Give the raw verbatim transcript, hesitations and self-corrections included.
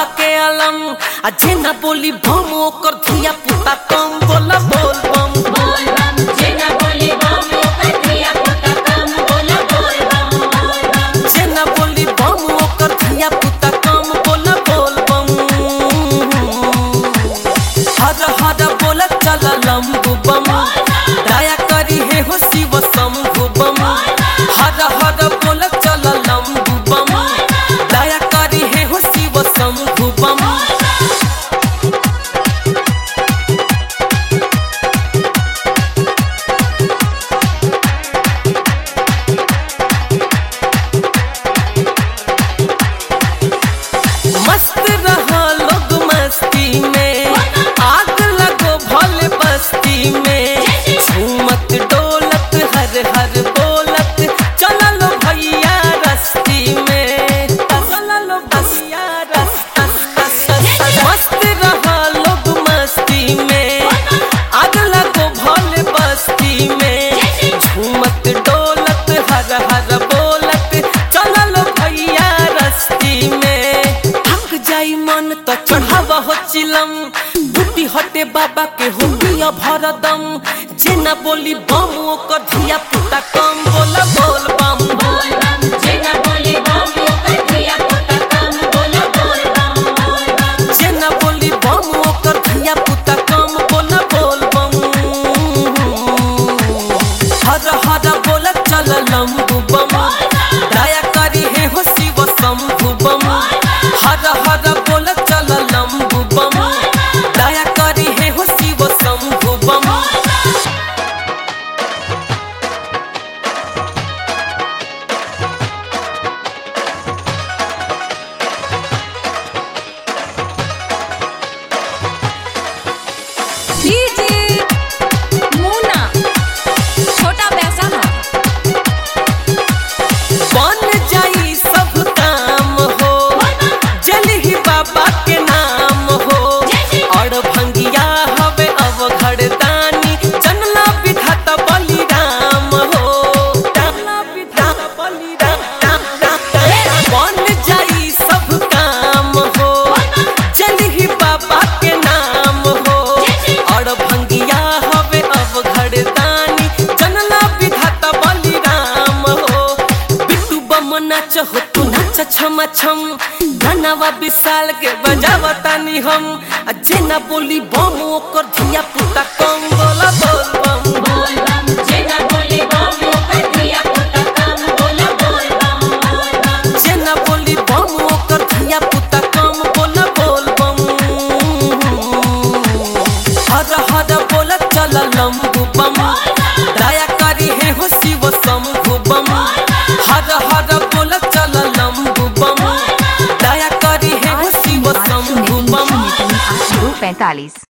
बाबा के आलम अजे ना बोली बम ओकर धिया पुता कम बोला बोल बम बोल बम जे ना बोली बम ओकर धिया पुता कम बोला बोल बम बोल बम जे ना बोली बम ओकर धिया पुता कम बोला बोल बम हर हर बोला चल लंबू बम दया करी है हो शिव शंभु बम हर हर बोला चल लंबू बम दया करी है हो शिव शंभु बम मस्त रहा लोग मस्ती में आग लगो भोले बस्ती में झूमत डोलत हर हर बोलत चला लो भैया रस्ती में चला लो भैया रस्ता मस्त रहा लोग मस्ती में आग लगो भोले बस्ती में झूमत डोलत हर हर बोलत चला लो भैया रस्ती में थक जाई मन तो चढ़ावा हो चिलम बूटी हटे बाबा के हो दिया भरदम जे ना बोली बम ओकर धिया पुता कम बोला बोल बम बोल बम जे ना बोली बम ओकर धिया पुता कम बोला बोल बम बोल बम जे ना बोली बम ओकर धिया पुता कम बोला बोल बम हर हर बोला चल लंबू बम दया करी है हो शिव शंभु बम हर हर बोला चल लंबू बम दया करी है हो शिव शंभु बम डीजे मुन्ना छोटा पैसा है बन जाई सब काम हो जल ही बाबा के नाम हो और भंगिया हवे अवघड़दानी जनला विधाता बलिराम हो जनला विधाता बलिराम बन जाई सब काम हो जल ही बाबा के नाम हो और भंगिया हवे अवघड़दानी जनला विधाता बलिराम हो बिट्टू बम नाच हो तू नाच छम छम धनवा विशाल के बजावतानी हम अजे ना बोली बम ओकर धिया पुता कम बोला बोल बम बोल बम जे ना बोली बम ओकर धिया पुता कम बोला बोल बम बोल बम जे ना बोली बम ओकर धिया पुता कम बोला बोल बम हर हर बोला चल लंबू बम दया करी है हो शिव शंभु बम हर हर बोला चल लंबू बम दया करी है हो शिव शंभु बम पैंतालीस